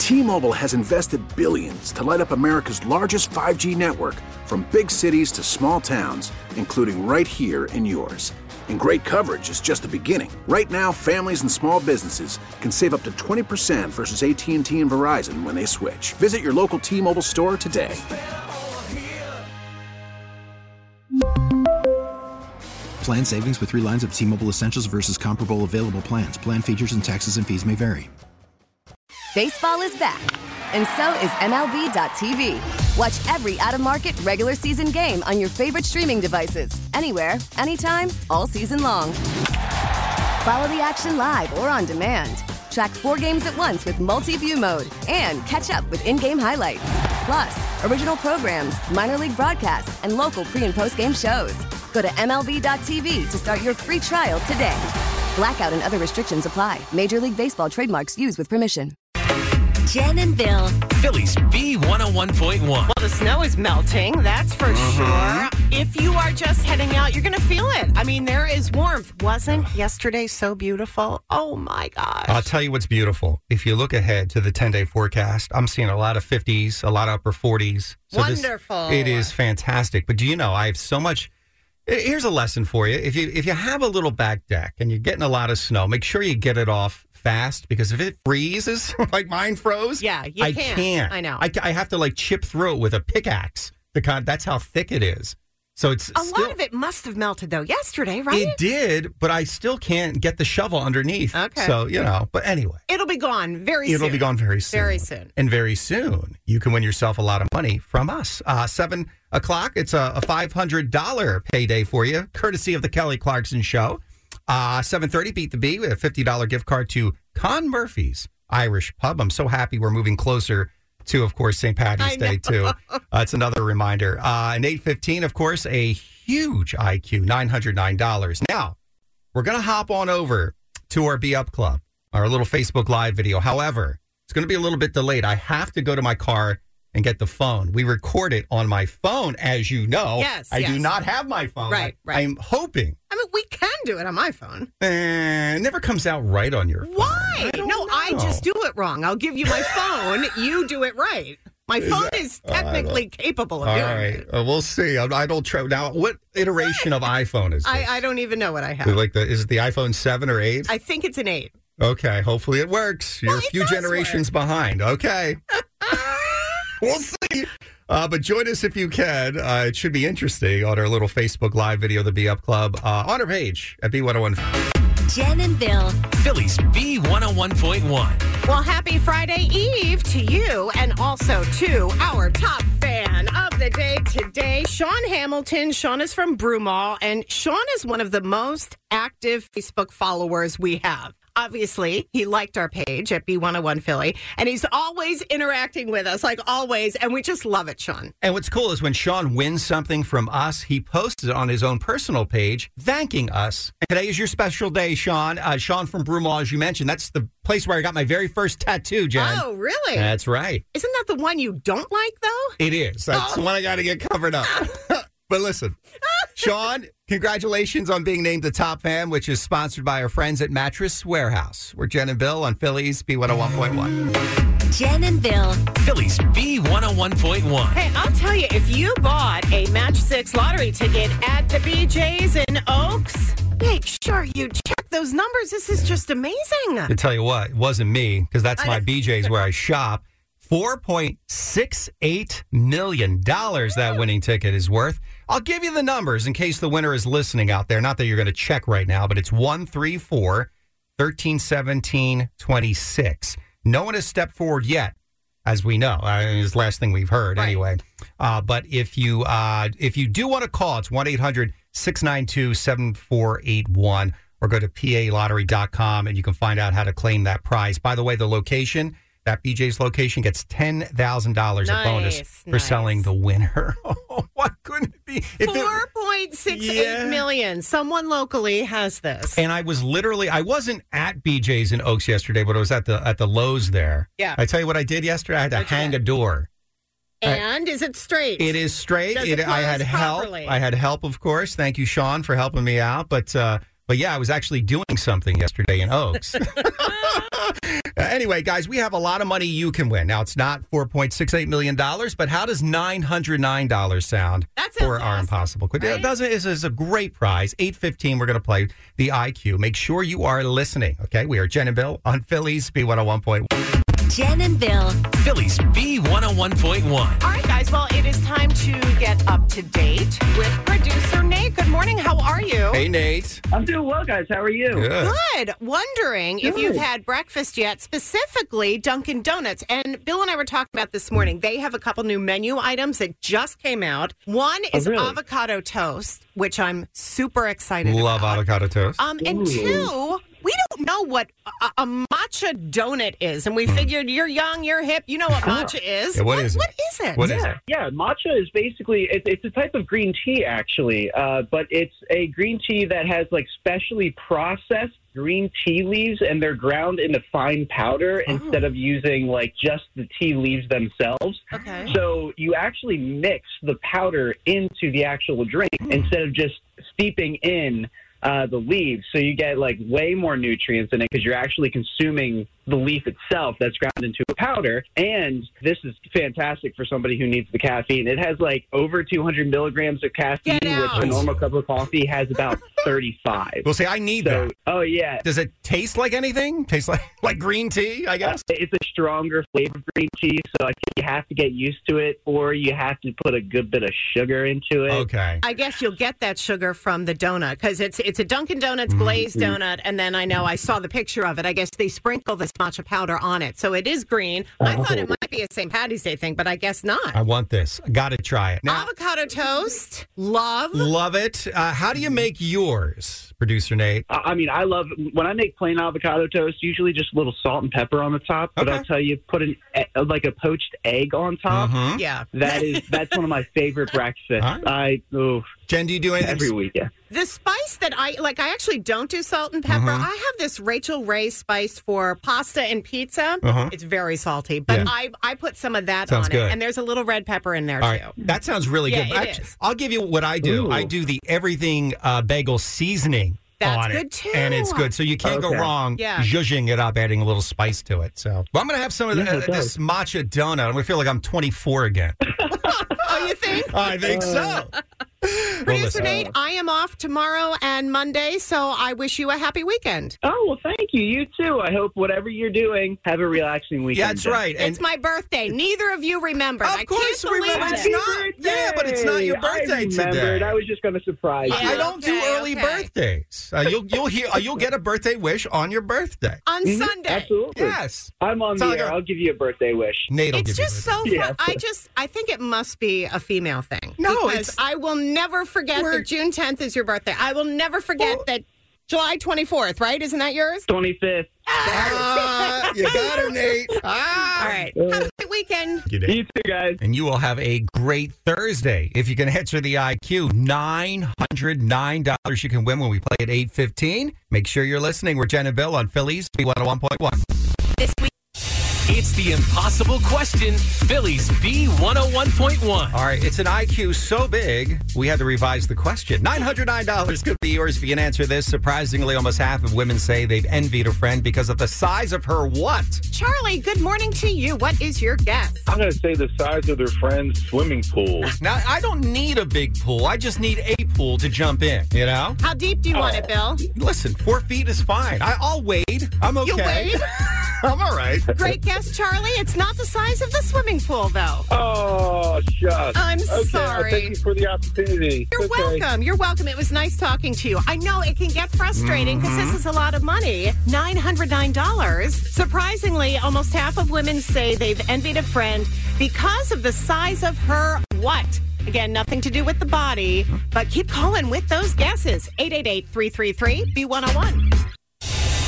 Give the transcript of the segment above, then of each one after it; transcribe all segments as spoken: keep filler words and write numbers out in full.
T-Mobile has invested billions to light up America's largest five G network, from big cities to small towns, including right here in yours. And great coverage is just the beginning. Right now, families and small businesses can save up to twenty percent versus A T and T and Verizon when they switch. Visit your local T-Mobile store today. Plan savings with three lines of T-Mobile Essentials versus comparable available plans. Plan features and taxes and fees may vary. Baseball is back, and so is M L B dot T V. Watch every out-of-market regular season game on your favorite streaming devices, anywhere, anytime, all season long. Follow the action live or on demand. Track four games at once with multi-view mode and catch up with in-game highlights. Plus, original programs, minor league broadcasts, and local pre- and post-game shows. Go to M L B dot T V to start your free trial today. Blackout and other restrictions apply. Major League Baseball trademarks used with permission. Jen and Bill. Phillies B one oh one point one. Well, the snow is melting, that's for Mm-hmm. sure. If you are just heading out, you're going to feel it. I mean, there is warmth. Wasn't yesterday so beautiful? Oh, my gosh. I'll tell you what's beautiful. If you look ahead to the ten-day forecast, I'm seeing a lot of fifties, a lot of upper forties. So this- Wonderful. it is fantastic. But do you know, I have so much... Here's a lesson for you. If you if you have a little back deck and you're getting a lot of snow, make sure you get it off fast, because if it freezes, like mine froze, Yeah, you I can't. can't. I know. I, I have to like chip through it with a pickaxe. The kind, that's how thick it is. So it's A still, lot of it must have melted, though, yesterday, right? It did, but I still can't get the shovel underneath. Okay. So, you know, but anyway. It'll be gone very soon. It'll be gone very soon. Very soon. And very soon, you can win yourself a lot of money from us. Uh, seven o'clock, it's a, a five hundred dollars payday for you, courtesy of the Kelly Clarkson Show. Uh, seven thirty, Beat the Bee with a fifty dollars gift card to Con Murphy's Irish Pub. I'm so happy we're moving closer to, of course, Saint Patty's I Day, too. Uh, it's another reminder. Uh, and eight fifteen, of course, a huge I Q, nine hundred nine dollars. Now, we're going to hop on over to our Be Up Club, our little Facebook Live video. However, it's going to be a little bit delayed. I have to go to my car and get the phone. We record it on my phone, as you know. Yes, I yes. do not have my phone. Right, I, right. I'm hoping. I mean, we can do it on my phone. Eh, it never comes out right on your phone. Why? I don't No, know. I just do it wrong. I'll give you my phone. You do it right. My phone is technically capable of All doing right. it. Uh, we'll see. I, I don't try. Now, what iteration of iPhone is this? I, I don't even know what I have. Like the, is it the iPhone seven or eight? I think it's an eight. Okay. Hopefully it works. You're Well, a it few does generations behind. Okay. We'll see. Uh, but join us if you can. Uh, it should be interesting on our little Facebook Live video, the Be Up Club, uh, on our page at B one oh one. Jen and Bill. Phillies B one oh one point one. Well, happy Friday Eve to you and also to our top fan of the day today, Sean Hamilton. Sean is from Broomall, and Sean is one of the most active Facebook followers we have. Obviously, he liked our page at B one oh one Philly, and he's always interacting with us, like always, and we just love it, Sean. And what's cool is when Sean wins something from us, he posts it on his own personal page, thanking us. And today is your special day, Sean. Uh, Sean from Broomall, as you mentioned, that's the place where I got my very first tattoo, Jen. Oh, really? That's right. Isn't that the one you don't like, though? It is. That's Oh. the one I got to get covered up. But listen, Sean, congratulations on being named the top fan, which is sponsored by our friends at Mattress Warehouse. We're Jen and Bill on Phillies B one oh one point one. Jen and Bill. Phillies B one oh one point one. Hey, I'll tell you, if you bought a Match six lottery ticket at the B J's in Oaks, make sure you check those numbers. This is just amazing. To tell you what, it wasn't me, because that's I my know. B J's where I shop. four point six eight million dollars that winning ticket is worth. I'll give you the numbers in case the winner is listening out there. Not that you're going to check right now, but it's one three four, one three one seven, two six. No one has stepped forward yet, as we know. Uh, it's the last thing we've heard Right. anyway. Uh, but if you uh, if you do want to call, it's one eight hundred six nine two seven four eight one or go to P A lottery dot com and you can find out how to claim that prize. By the way, the location, that B J's location gets ten thousand dollars Nice, a bonus for nice. selling the winner. Oh, what couldn't it be? If it- four point six eight Yeah. million. Someone locally has this. And I was literally, I wasn't at B J's in Oaks yesterday, but I was at the at the Lowe's there. Yeah. I tell you what I did yesterday. I had to What'd you hang do? a door. And is it straight? It is straight. Does it I had close help. properly? I had help, of course. Thank you, Sean, for helping me out. But uh, But yeah, I was actually doing something yesterday in Oaks. Anyway, guys, we have a lot of money you can win. Now, it's not four point six eight million dollars, but how does nine hundred nine dollars sound That sounds for our awesome, Impossible Quiz? right? It doesn't. It's, it's a great prize. eight fifteen, we're going to play the I Q. Make sure you are listening, okay? We are Jen and Bill on Phillies B one oh one point one. Jen and Bill. Phillies B one oh one point one. All right, guys. Well, it is time to get up to date with producer Nate. Good morning. How are you? Hey, Nate. I'm doing well, guys. How are you? Good. Good. Wondering if Good. you've had breakfast yet, specifically Dunkin' Donuts. And Bill and I were talking about this morning. They have a couple new menu items that just came out. One is really? avocado toast, which I'm super excited Love about. avocado toast. Um, and Ooh. two, we don't know what a, a matcha donut is, and we figured you're young, you're hip, you know what matcha is. Yeah, what is it? What is it? What is Yeah, it? yeah. Matcha is basically it, it's a type of green tea, actually, uh, but it's a green tea that has like specially processed green tea leaves, and they're ground into fine powder Oh. instead of using like just the tea leaves themselves. Okay. So you actually mix the powder into the actual drink instead of just steeping in uh, the leaves. So you get like way more nutrients in it because you're actually consuming the leaf itself that's ground into a powder. And this is fantastic for somebody who needs the caffeine. It has like over two hundred milligrams of caffeine, Get which out. a normal cup of coffee has about thirty-five. Well, see, I need So, that. oh yeah, Does it taste like anything? Taste like like green tea, I guess? it's a stronger flavored green tea, so I think you have to get used to it, or you have to put a good bit of sugar into it. Okay. I guess you'll get that sugar from the donut because it's it's a Dunkin' Donuts glazed donut, and then I know I saw the picture of it. I guess they sprinkle this matcha powder on it, so it is green. I thought it might be a Saint Patty's Day thing, but I guess not. I want this. I got to try it. Now, Avocado toast, love. love it. Uh, how do you make yours, producer Nate? I I mean, I love when I make plain avocado toast. Usually, just a little salt and pepper on the top. But Okay. I'll tell you, put an e- like a poached egg on top. Mhm. Yeah. That is that's one of my favorite breakfasts. All I oh, Jen, do you do anything? every week. Yeah. The spice that I like, I actually don't do salt and pepper. Mm-hmm. I have this Rachel Ray spice for pasta and pizza. Uh-huh. It's very salty, but Yeah. I I put some of that Sounds on good. it, and there's a little red pepper in there All too. right. That sounds really Yeah, good. it Actu- is. I'll give you what I do. Ooh. I do the everything uh, bagel seasoning. That's on good, it, too. and it's good. So you can't go Okay. wrong Yeah. zhuzhing it up, adding a little spice to it. So well, I'm going to have some of the, Yeah, it uh, this does. matcha donut. I'm going to feel like I'm twenty-four again. Oh, you think? I think so. Well, Producer listen. Nate, I am off tomorrow and Monday, so I wish you a happy weekend. Oh well, thank you. You too. I hope whatever you're doing, have a relaxing weekend. Yeah, that's right. And It's my birthday. Neither of you remembered. Of I course can't we believe remember. it. It's not- yeah, but it's not your birthday I remembered. today. I was just going to surprise I- you. I don't do Okay, early okay. birthdays. Uh, you'll you'll hear uh, you'll get a birthday wish on your birthday. On Mhm, Sunday. Absolutely. Yes, I'm on It's the not like air. a- I'll give you a birthday wish. Nate will It's give you just a so Yeah. fun. I just, I think it must be a female thing. No, because it's- I will never forget We're- that June tenth is your birthday. I will never forget Well- that July twenty-fourth, right? Isn't that yours? twenty-fifth. Ah, you got her, Nate. Ah. All right. Have a great weekend. You did. You too, guys. And you will have a great Thursday if you can answer the I Q. nine hundred nine dollars you can win when we play at eight fifteen. Make sure you're listening. We're Jen and Bill on Phillies B one oh one point one. This week. It's the impossible question. Phillies B one oh one point one. All right, it's an I Q so big, we had to revise the question. nine hundred nine dollars could be yours if you can answer this. Surprisingly, almost half of women say they've envied a friend because of the size of her what? Charlie, good morning to you. What is your guess? I'm going to say the size of their friend's swimming pool. Now, I don't need a big pool. I just need a pool to jump in, you know? How deep do you want it, Bill? Listen, four feet is fine. I, I'll wade. I'm okay. You wade? I'm all right. Great guess, Charlie. It's not the size of the swimming pool, though. Oh, shucks. I'm okay, sorry. I'll thank you for the opportunity. You're Okay. welcome. You're welcome. It was nice talking to you. I know it can get frustrating because this is a lot of money. nine hundred nine dollars. Surprisingly, almost half of women say they've envied a friend because of the size of her what? Again, nothing to do with the body, but keep calling with those guesses. eight eight eight, three three three, B one oh one.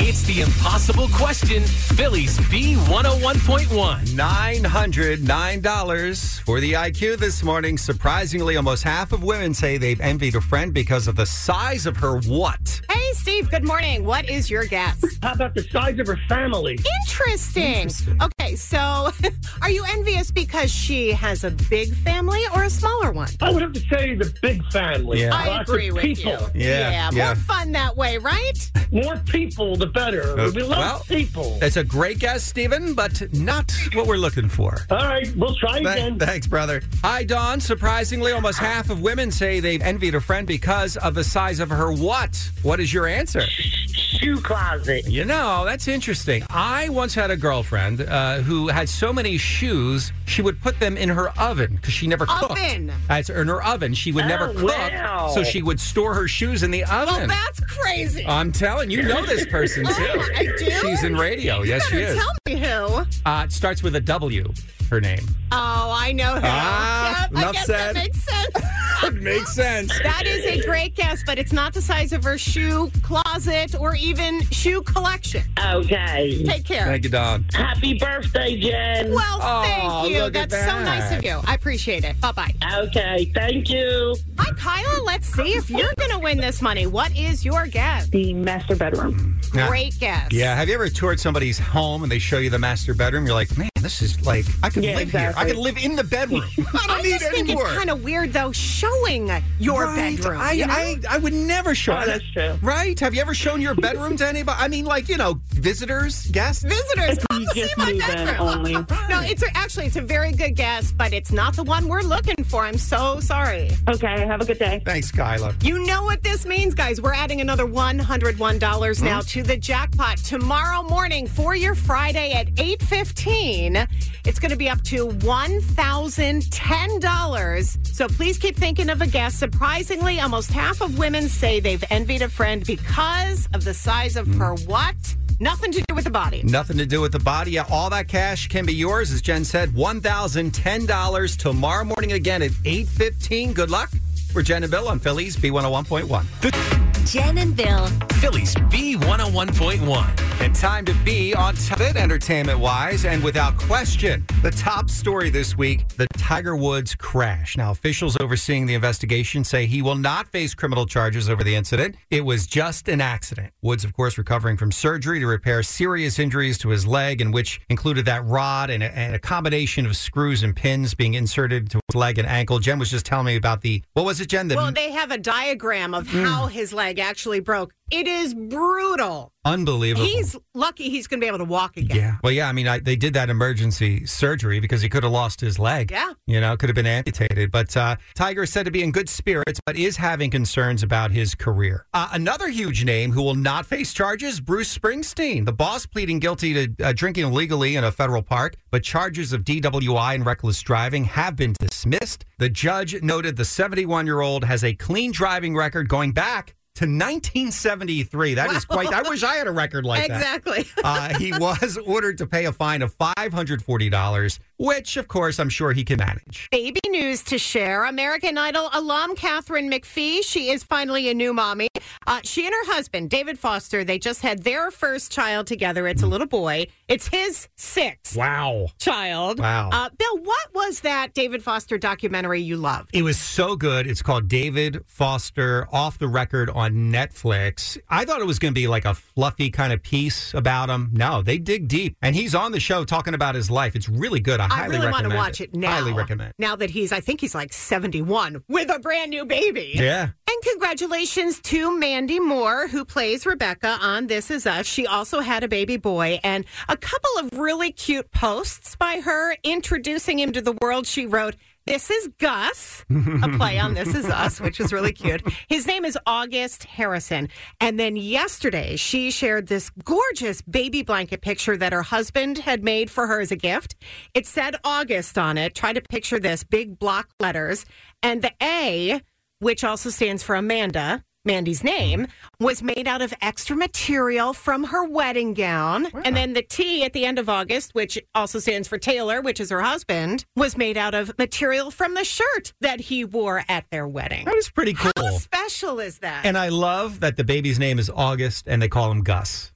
It's the impossible question, Phillies B one oh one point one. nine hundred nine dollars for the I Q this morning. Surprisingly, almost half of women say they've envied a friend because of the size of her what? Hey, Steve, good morning. What is your guess? How about the size of her family? Interesting. Interesting. Okay, so are you envious because she has a big family or a smaller one? I would have to say the big family. Yeah. I Lots agree of with people. you. Yeah, more yeah. fun that way, right? More people, the better. Uh, we love well, people. That's a great guess, Stephen, but not what we're looking for. All right, we'll try Th- again. Thanks, brother. Hi, Dawn. Surprisingly, almost half of women say they've envied a friend because of the size of her what? What is your answer? Shoe closet. You know, that's interesting. I once had a girlfriend uh, who had so many shoes, she would put them in her oven because she never cooked. Oven. That's in her oven. She would never Oh, cook, wow. so she would store her shoes in the oven. Well, that's crazy. I'm telling you, know this person too. Oh, I do? She's in radio. Yes, she You better is. tell me who. Uh, it starts with a W. Her name. Oh, I know who. Ah, Yep, I enough guess said. that makes sense. It makes sense. That is a great guess, but it's not the size of her shoe closet or even shoe collection. Okay. Take care. Thank you, Dawn. Happy birthday, Jen. Well, Oh, thank you. look at That's so that. nice of you. I appreciate it. Bye-bye. Okay, thank you. Hi, Kyla. Let's see if you're going to win this money. What is your guess? The master bedroom. Yeah. Great guess. Yeah. Have you ever toured somebody's home and they show you the master bedroom? You're like, man, this is like, I could Yeah, live here. I exactly. could live in the bedroom. I don't I need just any think more. it's kind of weird, though, showing your Right. bedroom. I, you know? I, I would never show Oh, that's true. Right? Have you ever shown your bedroom to anybody? I mean, like, you know, visitors, guests? Visitors, come You see just my move in bedroom. only. No, it's a, actually it's a very good guess, but it's not the one we're looking for. I'm so sorry. Okay, have a good day. Thanks, Kyla. You know what this means, guys. We're adding another one hundred one dollars now to the jackpot tomorrow morning for your Friday at eight fifteen. It's going to be up to one thousand ten dollars. So please keep thinking of a guess. Surprisingly, almost half of women say they've envied a friend because of the size of her what? Nothing to do with the body. Nothing to do with the body. Yeah, all that cash can be yours. As Jen said, one thousand ten dollars tomorrow morning again at eight fifteen. Good luck. We're Jen and Bill on Phillies B one oh one point one. Jen and Bill. Phillies B one oh one point one. And time to be on top of it, entertainment-wise, and without question, the top story this week, the Tiger Woods crash. Now, officials overseeing the investigation say he will not face criminal charges over the incident. It was just an accident. Woods, of course, recovering from surgery to repair serious injuries to his leg, in which included that rod and a, and a combination of screws and pins being inserted to his leg and ankle. Jen was just telling me about the, what was it, Jen? The, Well, they have a diagram of how his leg actually broke. It is brutal. unbelievable. He's lucky he's going to be able to walk again. Yeah. Well, yeah, I mean, I, they did that emergency surgery because he could have lost his leg. Yeah. You know, could have been amputated. But uh, Tiger is said to be in good spirits, but is having concerns about his career. Uh, another huge name who will not face charges, Bruce Springsteen. The boss pleading guilty to uh, drinking illegally in a federal park, but charges of D W I and reckless driving have been dismissed. The judge noted the seventy-one-year-old has a clean driving record going back to nineteen seventy-three. That is quite, I wish I had a record like that. Exactly. uh, he was ordered to pay a fine of five hundred forty dollars, which, of course, I'm sure he can manage. Baby news to share. American Idol alum Catherine McPhee. She is finally a new mommy. Uh, she and her husband, David Foster, they just had their first child together. It's a little boy. It's his sixth Wow. child. Wow. Uh, Bill, what was that David Foster documentary you loved? It was so good. It's called David Foster Off the Record on Netflix. I thought it was going to be like a fluffy kind of piece about him. No, they dig deep. And he's on the show talking about his life. It's really good. I, I highly really want recommend to watch it now. Highly recommend. Now that he's, I think he's like seventy-one with a brand new baby. Yeah. And congratulations to Mandy Moore, who plays Rebecca on This Is Us. She also had a baby boy, and a couple of really cute posts by her introducing him to the world. She wrote, "This is Gus," a play on This Is Us, which is really cute. His name is August Harrison. And then yesterday, she shared this gorgeous baby blanket picture that her husband had made for her as a gift. It said August on it. Try to picture this, big block letters. And the A, which also stands for Amanda, Mandy's name, was made out of extra material from her wedding gown. Wow. And then the T at the end of August, which also stands for Taylor, which is her husband, was made out of material from the shirt that he wore at their wedding. That is pretty cool. How special is that? And I love that the baby's name is August and they call him Gus.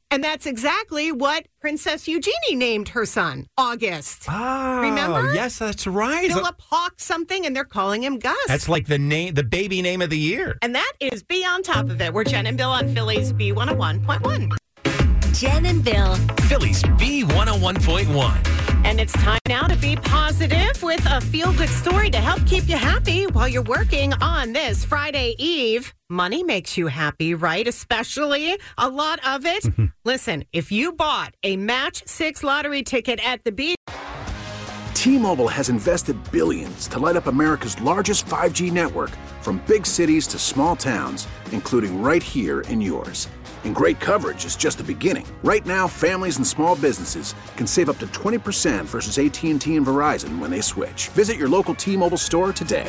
And that's exactly what Princess Eugenie named her son, August. Oh, remember? Yes, that's right. Philip Hawk something, and they're calling him Gus. That's like the name, the baby name of the year. And that is Be On Top of It. We're Jen and Bill on Philly's B one oh one point one. Jen and Bill. Philly's B one oh one point one. And it's time now to be positive with a feel-good story to help keep you happy while you're working on this Friday Eve. Money makes you happy, right? Especially a lot of it. Listen, if you bought a Match six lottery ticket at the beach. T-Mobile has invested billions to light up America's largest five G network, from big cities to small towns, including right here in yours. And great coverage is just the beginning. Right now, families and small businesses can save up to twenty percent versus A T and T and Verizon when they switch. Visit your local T-Mobile store today.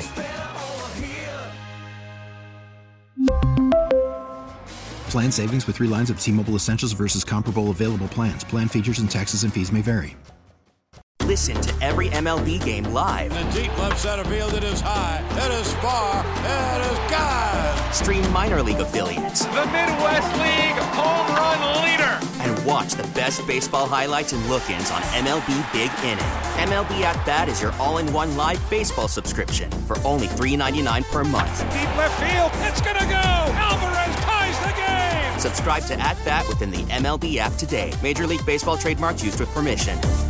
Plan savings with three lines of T-Mobile Essentials versus comparable available plans. Plan features and taxes and fees may vary. Listen to every M L B game live. In the deep left center field, it is high, it is far, it is gone. Stream minor league affiliates. The Midwest League home run leader. And watch the best baseball highlights and look-ins on M L B Big Inning. M L B At Bat is your all-in-one live baseball subscription for only three ninety-nine per month. Deep left field, it's gonna go. Alvarez ties the game. Subscribe to At Bat within the M L B app today. Major League Baseball trademarks used with permission.